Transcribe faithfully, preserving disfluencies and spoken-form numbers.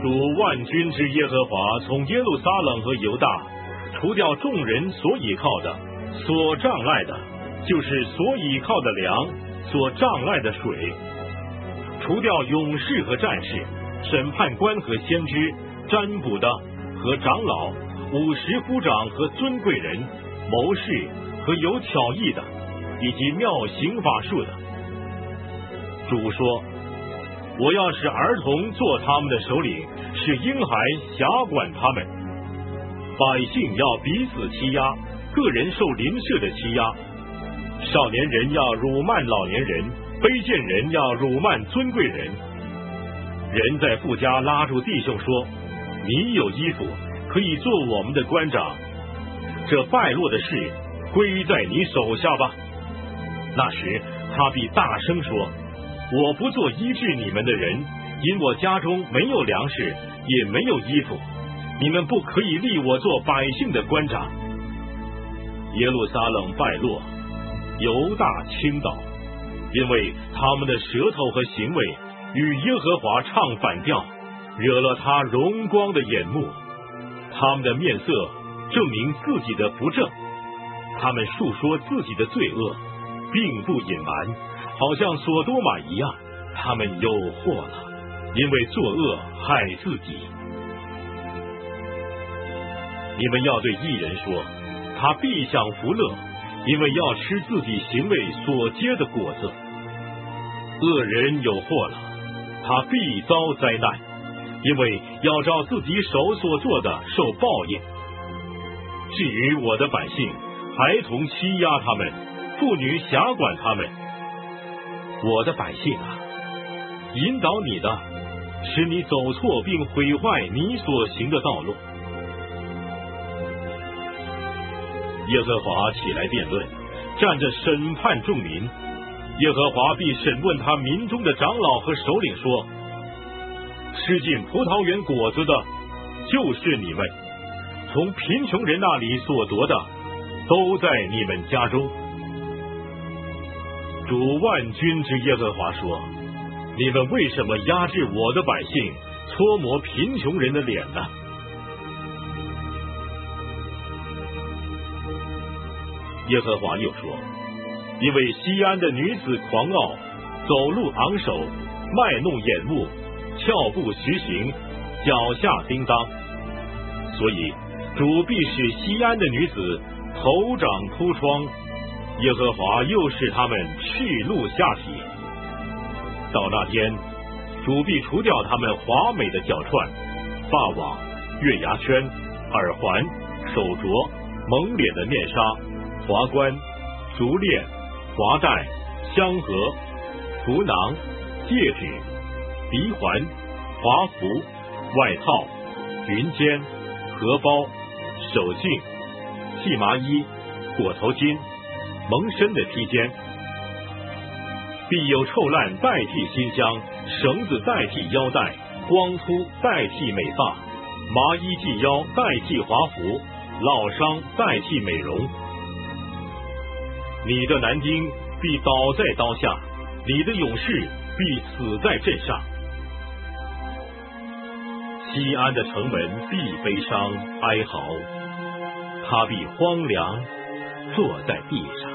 主万军之耶和华从耶路撒冷和犹大除掉众人所倚靠的、所障碍的，就是所倚靠的粮、所障碍的水，除掉勇士和战士、审判官和先知、占卜的和长老、五十夫长和尊贵人、谋士和有巧艺的，以及妙行法术的。主说，我要使儿童做他们的首领，使婴孩辖管他们。百姓要彼此欺压，个人受邻舍的欺压。少年人要辱骂老年人，卑贱人要辱骂尊贵人。人在富家拉住弟兄说，你有衣服，可以做我们的官长，这败落的事归在你手下吧。那时他必大声说，我不做医治你们的人，因我家中没有粮食，也没有衣服，你们不可以立我做百姓的官长。耶路撒冷败落，犹大倾倒，因为他们的舌头和行为与耶和华唱反调，惹了他荣光的眼目。他们的面色证明自己的不正，他们述说自己的罪恶，并不隐瞒，好像所多玛一样。他们有祸了，因为作恶害自己。你们要对义人说，他必享福乐，因为要吃自己行为所结的果子。恶人有祸了，他必遭灾难，因为要照自己手所做的受报应。至于我的百姓，孩童欺压他们，妇女辖管他们。我的百姓啊，引导你的，使你走错并毁坏你所行的道路。耶和华起来辩论，站着审判众民。耶和华必审问他民中的长老和首领说，吃尽葡萄园果子的就是你们，从贫穷人那里所夺的都在你们家中。主万军之耶和华说，你们为什么压制我的百姓，搓磨贫穷人的脸呢？耶和华又说，因为西安的女子狂傲，走路昂首，卖弄眼目，俏步徐行，脚下叮当，所以主必使西安的女子头长秃疮，耶和华又使他们赤露下体。到那天，主必除掉他们华美的脚串、发网、月牙圈、耳环、手镯、蒙脸的面纱、华冠、竹链、华带、香盒、服囊、戒指、鼻环、华服、外套、云肩、荷包、手镜、细麻衣、裹头巾、蒙身的披肩。必有臭烂代替馨香，绳子代替腰带，光秃代替美发，麻衣系腰代替华服，烙伤代替美容。你的男丁必倒在刀下，你的勇士必死在阵上。西安的城门必悲伤哀嚎，他必荒凉，坐在地上。